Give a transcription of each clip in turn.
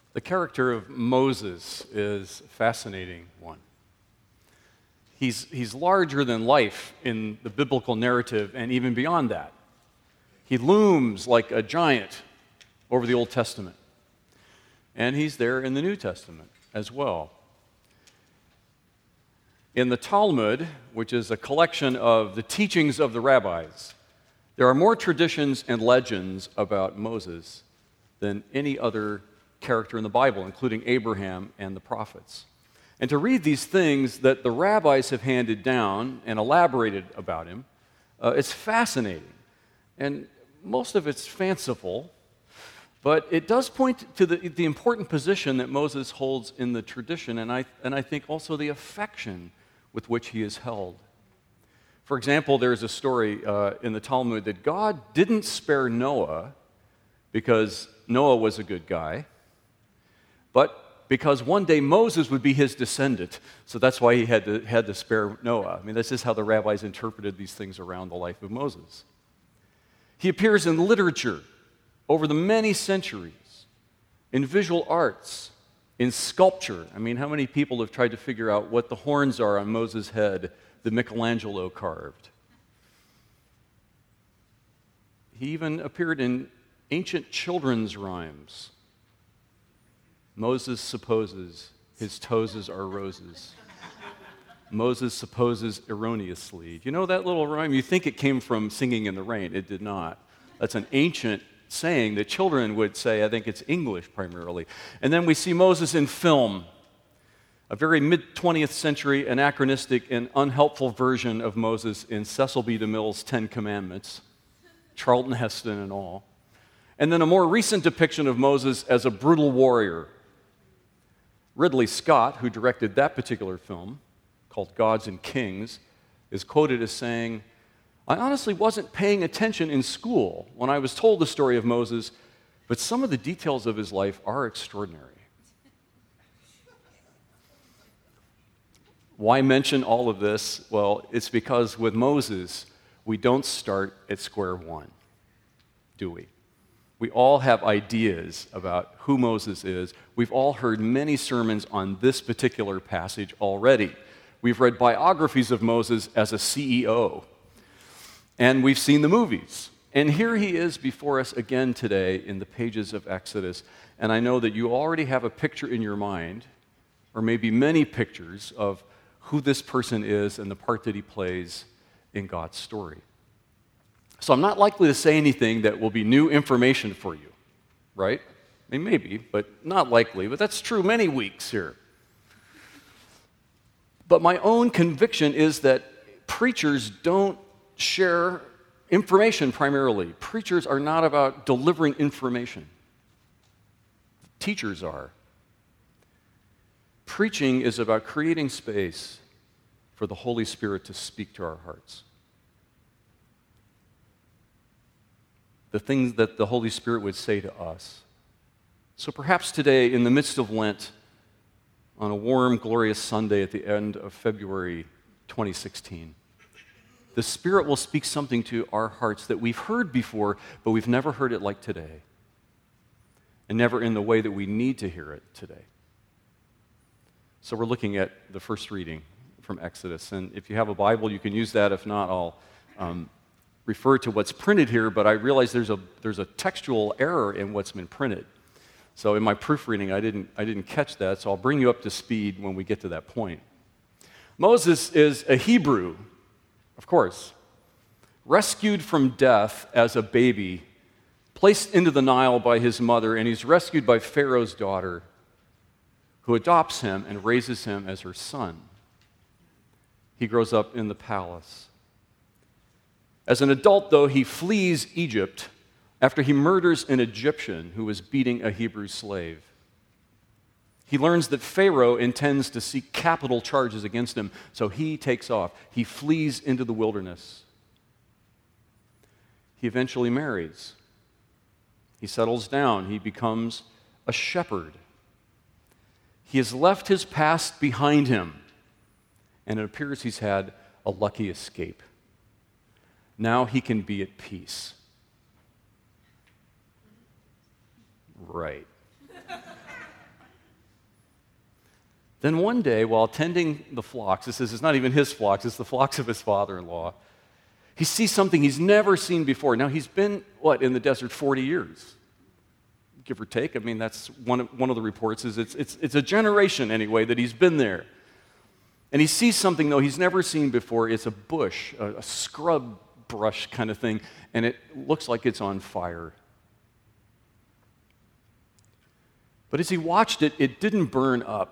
The character of Moses is a fascinating one. He's larger than life in the biblical narrative and even beyond that. He looms like a giant over the Old Testament. And he's there in the New Testament as well. In the Talmud, which is a collection of the teachings of the rabbis, there are more traditions and legends about Moses than any other character in the Bible, including Abraham and the prophets. And to read these things that the rabbis have handed down and elaborated about him, it's fascinating. And most of it's fanciful, but it does point to the important position that Moses holds in the tradition, and I think also the affection with which he is held. For example, there's a story in the Talmud that God didn't spare Noah because Noah was a good guy, but because one day Moses would be his descendant, so that's why he had to spare Noah. I mean, this is how the rabbis interpreted these things around the life of Moses. He appears in literature over the many centuries, in visual arts, in sculpture. I mean, how many people have tried to figure out what the horns are on Moses' head that Michelangelo carved? He even appeared in ancient children's rhymes. Moses supposes his toes are roses. Moses supposes erroneously. Do you know that little rhyme? You think it came from Singing in the Rain. It did not. That's an ancient saying that children would say. I think it's English primarily. And then we see Moses in film, a very mid-20th century anachronistic and unhelpful version of Moses in Cecil B. DeMille's Ten Commandments, Charlton Heston and all. And then a more recent depiction of Moses as a brutal warrior. Ridley Scott, who directed that particular film, called Gods and Kings, is quoted as saying, "I honestly wasn't paying attention in school when I was told the story of Moses, but some of the details of his life are extraordinary." Why mention all of this? Well, it's because with Moses, we don't start at square one, do we? We all have ideas about who Moses is. We've all heard many sermons on this particular passage already. We've read biographies of Moses as a CEO. And we've seen the movies. And here he is before us again today in the pages of Exodus. And I know that you already have a picture in your mind, or maybe many pictures, of who this person is and the part that he plays in God's story. So I'm not likely to say anything that will be new information for you, right? I mean, maybe, but not likely. But that's true many weeks here. But my own conviction is that preachers don't share information primarily. Preachers are not about delivering information. Teachers are. Preaching is about creating space for the Holy Spirit to speak to our hearts. The things that the Holy Spirit would say to us. So perhaps today, in the midst of Lent, on a warm, glorious Sunday at the end of February 2016, the Spirit will speak something to our hearts that we've heard before, but we've never heard it like today, and never in the way that we need to hear it today. So we're looking at the first reading from Exodus, and if you have a Bible, you can use that. If not, I'll refer to what's printed here, but I realize there's a textual error in what's been printed. So in my proofreading, I didn't catch that, so I'll bring you up to speed when we get to that point. Moses is a Hebrew, of course, rescued from death as a baby, placed into the Nile by his mother, and he's rescued by Pharaoh's daughter, who adopts him and raises him as her son. He grows up in the palace. As an adult, though, he flees Egypt after he murders an Egyptian who was beating a Hebrew slave. He learns that Pharaoh intends to seek capital charges against him, so he takes off. He flees into the wilderness. He eventually marries. He settles down. He becomes a shepherd. He has left his past behind him, and it appears he's had a lucky escape. Now he can be at peace. Right. Then one day, while tending the flocks, it says it's not even his flocks, it's the flocks of his father-in-law, he sees something he's never seen before. Now, he's been, in the desert 40 years, give or take. I mean, that's one of the reports is it's a generation, anyway, that he's been there. And he sees something, though, he's never seen before. It's a bush, a scrub brush kind of thing, and it looks like it's on fire. But as he watched it, it didn't burn up.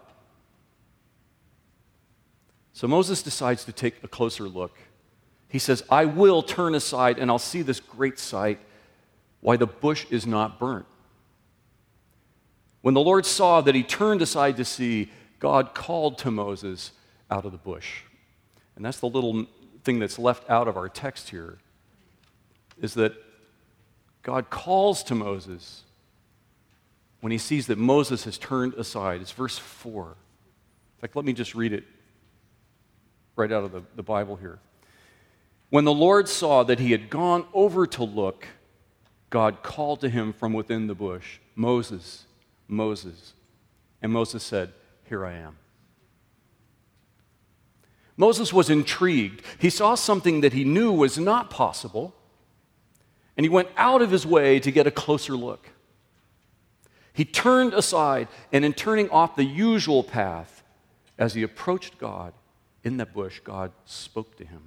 So Moses decides to take a closer look. He says, I will turn aside and I'll see this great sight, why the bush is not burnt. When the Lord saw that he turned aside to see, God called to Moses out of the bush. And that's the little thing that's left out of our text here, is that God calls to Moses when he sees that Moses has turned aside. It's verse 4. In fact, let me just read it right out of the Bible here. When the Lord saw that he had gone over to look, God called to him from within the bush, Moses, Moses. And Moses said, Here I am. Moses was intrigued. He saw something that he knew was not possible, and he went out of his way to get a closer look. He turned aside, and in turning off the usual path, as he approached God in that bush, God spoke to him.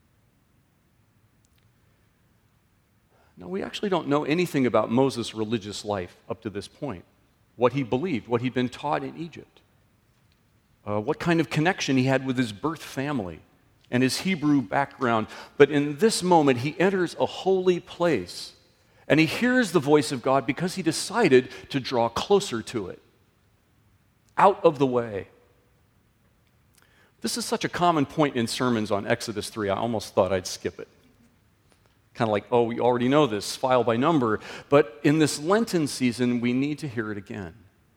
Now, we actually don't know anything about Moses' religious life up to this point, what he believed, what he'd been taught in Egypt, what kind of connection he had with his birth family and his Hebrew background. But in this moment, he enters a holy place, and he hears the voice of God because he decided to draw closer to it, out of the way. This is such a common point in sermons on Exodus 3, I almost thought I'd skip it. Kind of like, oh, we already know this, file by number. But in this Lenten season, we need to hear it again.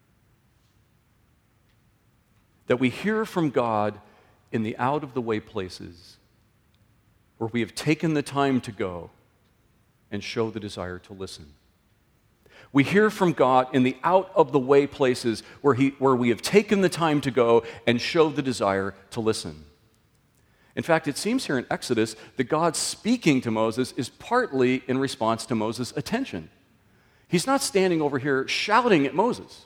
That we hear from God in the out-of-the-way places where we have taken the time to go and show the desire to listen. We hear from God in the out-of-the-way places where we have taken the time to go and show the desire to listen. In fact, it seems here in Exodus that God speaking to Moses is partly in response to Moses' attention. He's not standing over here shouting at Moses.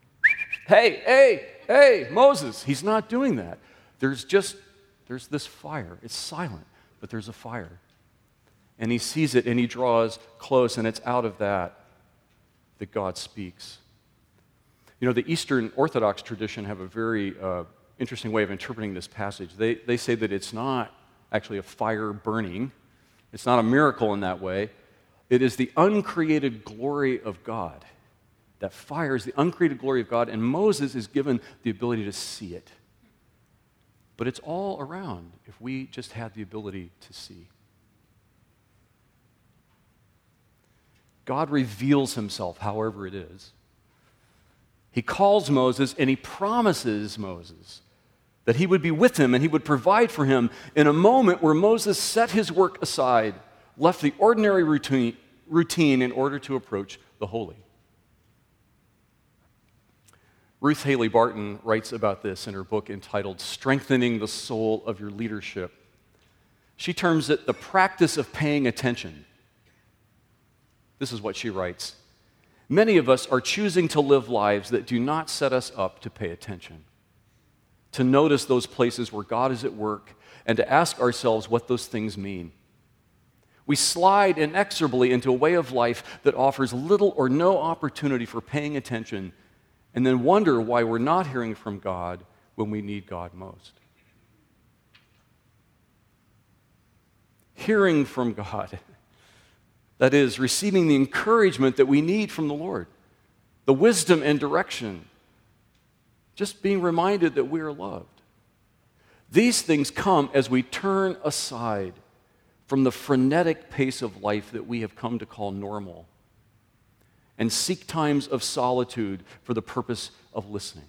Hey, Moses. He's not doing that. There's this fire. It's silent, but there's a fire. And he sees it and he draws close, and it's out of that God speaks. You know, the Eastern Orthodox tradition have a very interesting way of interpreting this passage. They say that it's not actually a fire burning. It's not a miracle in that way. It is the uncreated glory of God. That fire is the uncreated glory of God, and Moses is given the ability to see it. But it's all around if we just had the ability to see. God reveals himself however it is. He calls Moses and he promises Moses that he would be with him and he would provide for him in a moment where Moses set his work aside, left the ordinary routine in order to approach the holy. Ruth Haley Barton writes about this in her book entitled Strengthening the Soul of Your Leadership. She terms it the practice of paying attention. This is what she writes. Many of us are choosing to live lives that do not set us up to pay attention, to notice those places where God is at work, and to ask ourselves what those things mean. We slide inexorably into a way of life that offers little or no opportunity for paying attention, and then wonder why we're not hearing from God when we need God most. Hearing from God, that is, receiving the encouragement that we need from the Lord, the wisdom and direction, just being reminded that we are loved. These things come as we turn aside from the frenetic pace of life that we have come to call normal and seek times of solitude for the purpose of listening.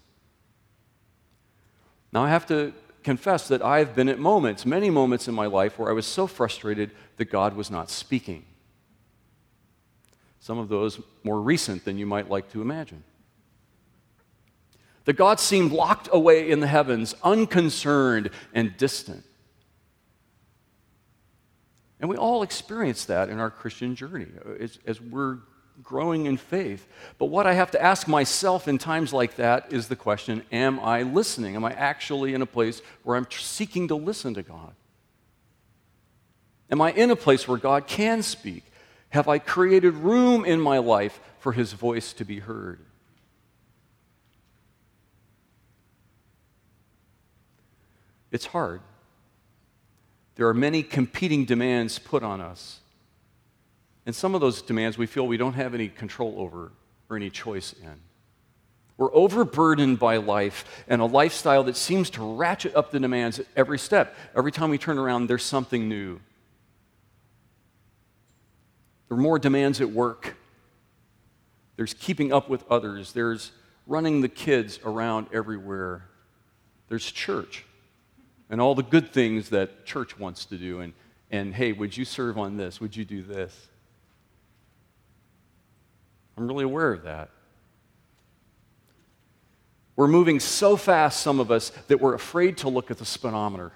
Now, I have to confess that I've been at moments, many moments in my life, where I was so frustrated that God was not speaking. Some of those more recent than you might like to imagine. That God seemed locked away in the heavens, unconcerned and distant. And we all experience that in our Christian journey as we're growing in faith. But what I have to ask myself in times like that is the question, am I listening? Am I actually in a place where I'm seeking to listen to God? Am I in a place where God can speak? Have I created room in my life for His voice to be heard? It's hard. There are many competing demands put on us. And some of those demands we feel we don't have any control over or any choice in. We're overburdened by life and a lifestyle that seems to ratchet up the demands at every step. Every time we turn around, there's something new. There are more demands at work. There's keeping up with others. There's running the kids around everywhere. There's church and all the good things that church wants to do. And hey, would you serve on this? Would you do this? I'm really aware of that. We're moving so fast, some of us, that we're afraid to look at the speedometer.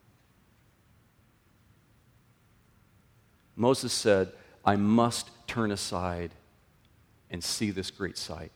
Moses said, I must turn aside and see this great sight.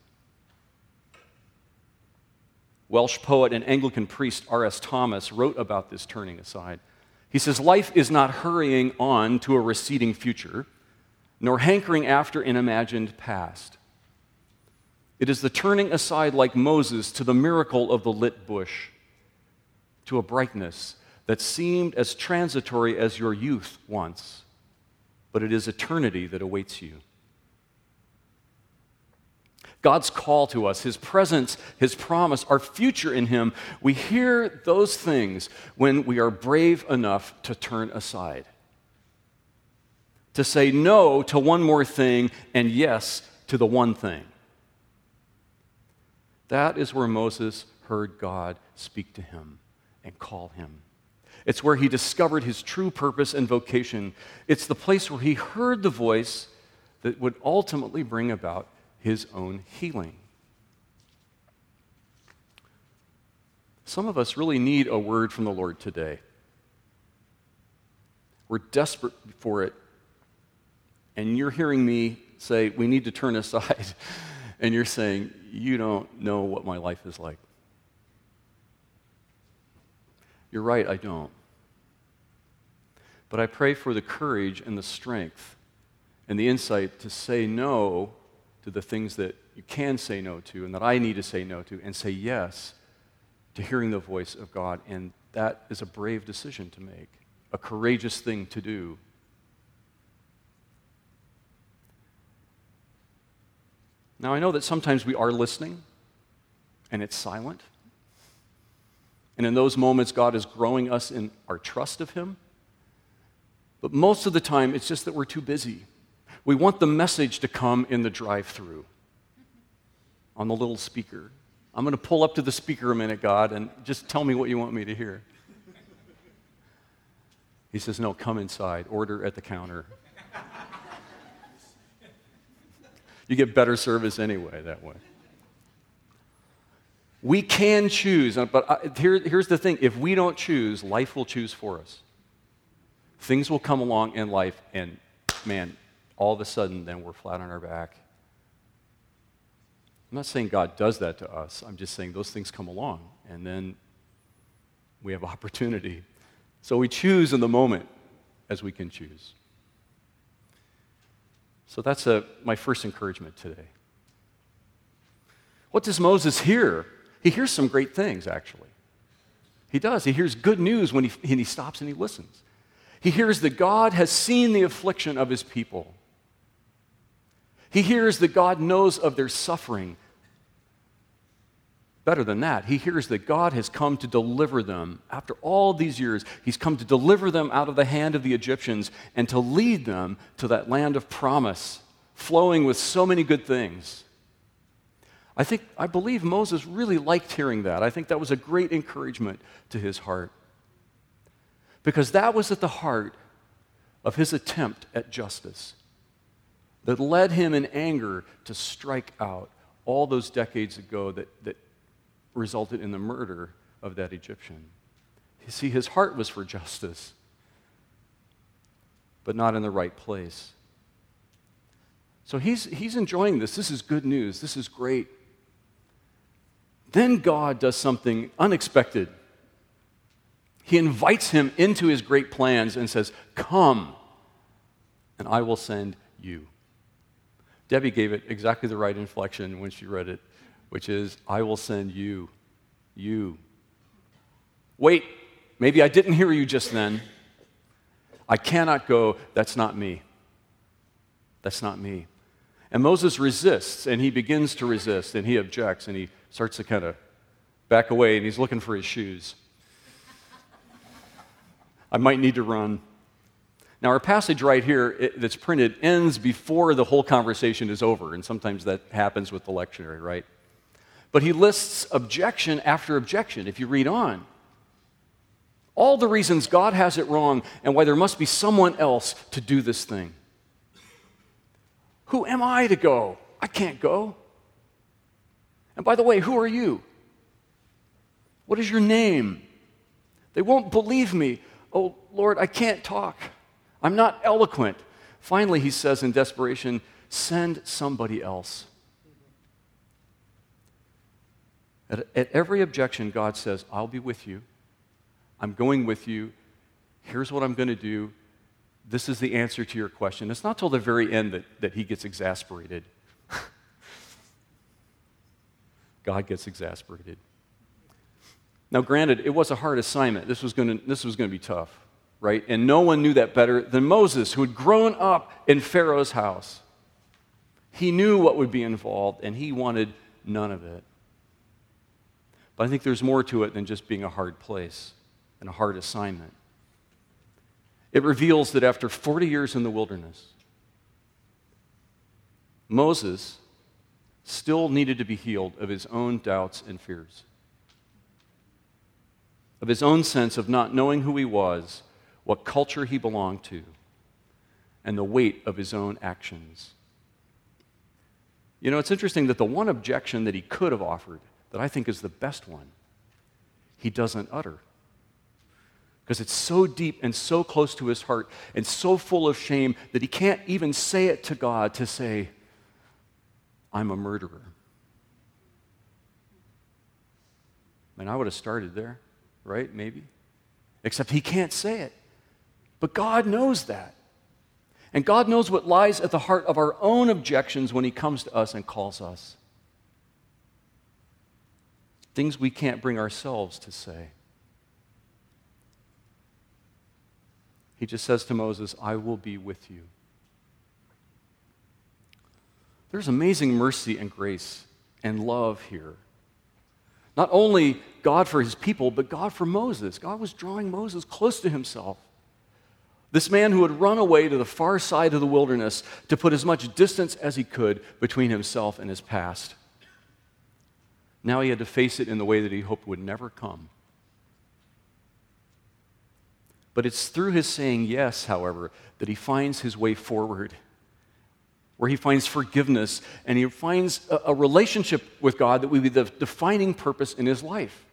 Welsh poet and Anglican priest R.S. Thomas wrote about this turning aside. He says, life is not hurrying on to a receding future, nor hankering after an imagined past. It is the turning aside like Moses to the miracle of the lit bush, to a brightness that seemed as transitory as your youth once, but it is eternity that awaits you. God's call to us, His presence, His promise, our future in Him, we hear those things when we are brave enough to turn aside. To say no to one more thing and yes to the one thing. That is where Moses heard God speak to him and call him. It's where he discovered his true purpose and vocation. It's the place where he heard the voice that would ultimately bring about his own healing. Some of us really need a word from the Lord today. We're desperate for it. And you're hearing me say, we need to turn aside. And you're saying, you don't know what my life is like. You're right, I don't. But I pray for the courage and the strength and the insight to say no to the things that you can say no to and that I need to say no to, and say yes to hearing the voice of God. And that is a brave decision to make, a courageous thing to do. Now, I know that sometimes we are listening, and it's silent. And in those moments, God is growing us in our trust of Him. But most of the time, it's just that we're too busy. We want the message to come in the drive-thru on the little speaker. I'm going to pull up to the speaker a minute, God, and just tell me what you want me to hear. He says, no, come inside. Order at the counter. You get better service anyway that way. We can choose, but here's the thing. If we don't choose, life will choose for us. Things will come along in life, and man, all of a sudden, then we're flat on our back. I'm not saying God does that to us. I'm just saying those things come along, and then we have opportunity. So we choose in the moment as we can choose. So that's my first encouragement today. What does Moses hear? He hears some great things, actually. He does. He hears good news when he stops and he listens. He hears that God has seen the affliction of His people. He hears that God knows of their suffering. Better than that, he hears that God has come to deliver them. After all these years, He's come to deliver them out of the hand of the Egyptians and to lead them to that land of promise, flowing with so many good things. I believe Moses really liked hearing that. I think that was a great encouragement to his heart. Because that was at the heart of his attempt at justice that led him in anger to strike out all those decades ago that resulted in the murder of that Egyptian. You see, his heart was for justice, but not in the right place. So he's enjoying this. This is good news. This is great. Then God does something unexpected. He invites him into his great plans and says, "Come, and I will send you." Debbie gave it exactly the right inflection when she read it, which is, "I will send you. You." Wait, maybe I didn't hear you just then. I cannot go. That's not me. That's not me. And Moses resists, and he begins to resist, and he objects, and he starts to kind of back away, and he's looking for his shoes. I might need to run. Now, our passage right here that's printed ends before the whole conversation is over, and sometimes that happens with the lectionary, right? But he lists objection after objection if you read on. All the reasons God has it wrong and why there must be someone else to do this thing. Who am I to go? I can't go. And by the way, who are you? What is your name? They won't believe me. Oh, Lord, I can't talk. I'm not eloquent. Finally, he says in desperation, send somebody else. At every objection, God says, I'll be with you. I'm going with you. Here's what I'm going to do. This is the answer to your question. It's not till the very end that he gets exasperated. God gets exasperated. Now, granted, it was a hard assignment. This was going to be tough, right? And no one knew that better than Moses, who had grown up in Pharaoh's house. He knew what would be involved, and he wanted none of it. But I think there's more to it than just being a hard place and a hard assignment. It reveals that after 40 years in the wilderness, Moses still needed to be healed of his own doubts and fears, of his own sense of not knowing who he was, what culture he belonged to, and the weight of his own actions. You know, it's interesting that the one objection that he could have offered, that I think is the best one, he doesn't utter. Because it's so deep and so close to his heart and so full of shame that he can't even say it to God to say, I'm a murderer. And I would have started there, right? Maybe. Except he can't say it. But God knows that. And God knows what lies at the heart of our own objections when he comes to us and calls us. Things we can't bring ourselves to say. He just says to Moses, I will be with you. There's amazing mercy and grace and love here. Not only God for his people, but God for Moses. God was drawing Moses close to himself. This man who had run away to the far side of the wilderness to put as much distance as he could between himself and his past. Now he had to face it in the way that he hoped would never come. But it's through his saying yes, however, that he finds his way forward, where he finds forgiveness and he finds a relationship with God that will be the defining purpose in his life.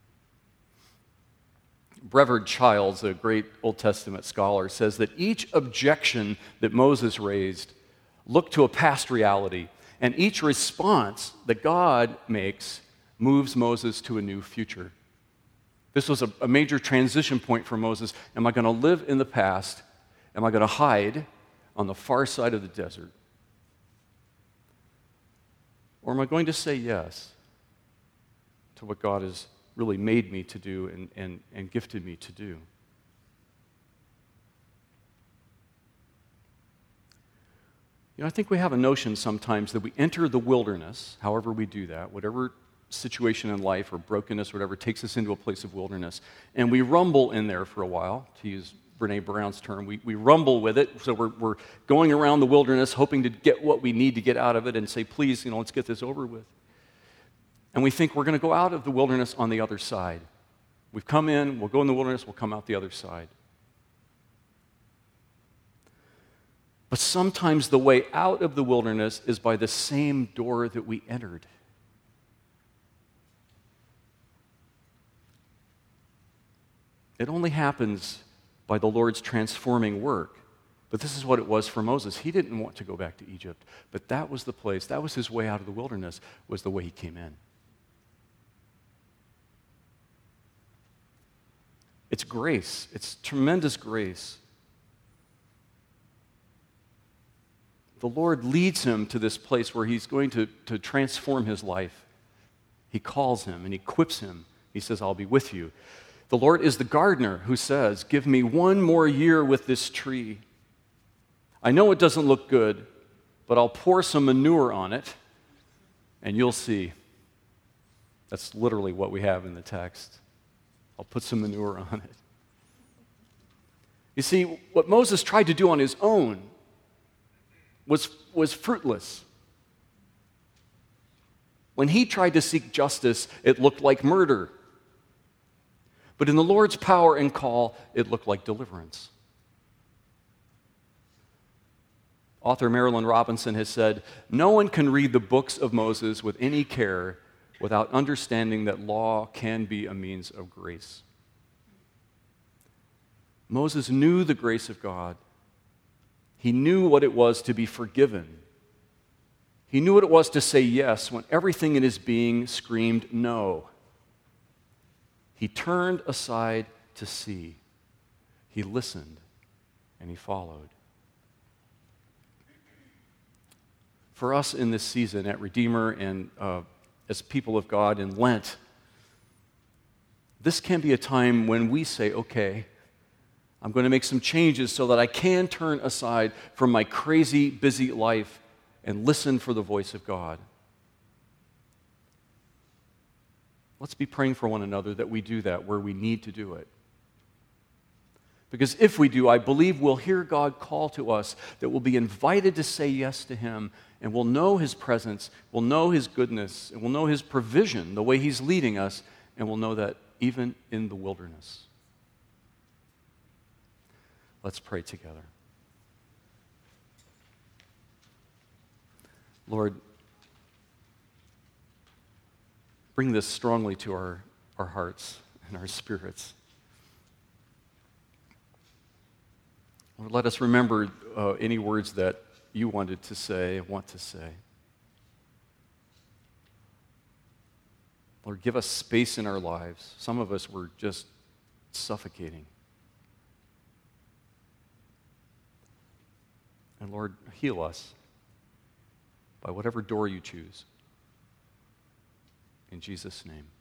Brevard Childs, a great Old Testament scholar, says that each objection that Moses raised looked to a past reality, and each response that God makes moves Moses to a new future. This was a major transition point for Moses. Am I going to live in the past? Am I going to hide on the far side of the desert? Or am I going to say yes to what God has really made me to do and gifted me to do? You know, I think we have a notion sometimes that we enter the wilderness, however we do that, whatever situation in life or brokenness or whatever takes us into a place of wilderness, and we rumble in there for a while, to use Brene Brown's term. We rumble with it, so we're going around the wilderness hoping to get what we need to get out of it and say, please, let's get this over with. And we think we're going to go out of the wilderness on the other side. We've come in, we'll go in the wilderness, we'll come out the other side. But sometimes the way out of the wilderness is by the same door that we entered. It only happens by the Lord's transforming work. But this is what it was for Moses. He didn't want to go back to Egypt, but that was the place, that was his way out of the wilderness, was the way he came in. It's grace. It's tremendous grace. The Lord leads him to this place where he's going to transform his life. He calls him and he equips him. He says, I'll be with you. The Lord is the gardener who says, give me one more year with this tree. I know it doesn't look good, but I'll pour some manure on it, and you'll see. That's literally what we have in the text. I'll put some manure on it. You see, what Moses tried to do on his own was fruitless. When he tried to seek justice, it looked like murder. But in the Lord's power and call, it looked like deliverance. Author Marilyn Robinson has said, no one can read the books of Moses with any care without understanding that law can be a means of grace. Moses knew the grace of God. He knew what it was to be forgiven. He knew what it was to say yes when everything in his being screamed no. He turned aside to see. He listened and he followed. For us in this season at Redeemer and as people of God in Lent, this can be a time when we say, okay, I'm going to make some changes so that I can turn aside from my crazy, busy life and listen for the voice of God. Let's be praying for one another that we do that where we need to do it. Because if we do, I believe we'll hear God call to us, that we'll be invited to say yes to Him, and we'll know His presence, we'll know His goodness, and we'll know His provision, the way He's leading us, and we'll know that even in the wilderness. Let's pray together. Lord, bring this strongly to our hearts and our spirits. Lord, let us remember any words that you wanted to say, want to say. Lord, give us space in our lives. Some of us were just suffocating. And Lord, heal us by whatever door you choose. In Jesus' name.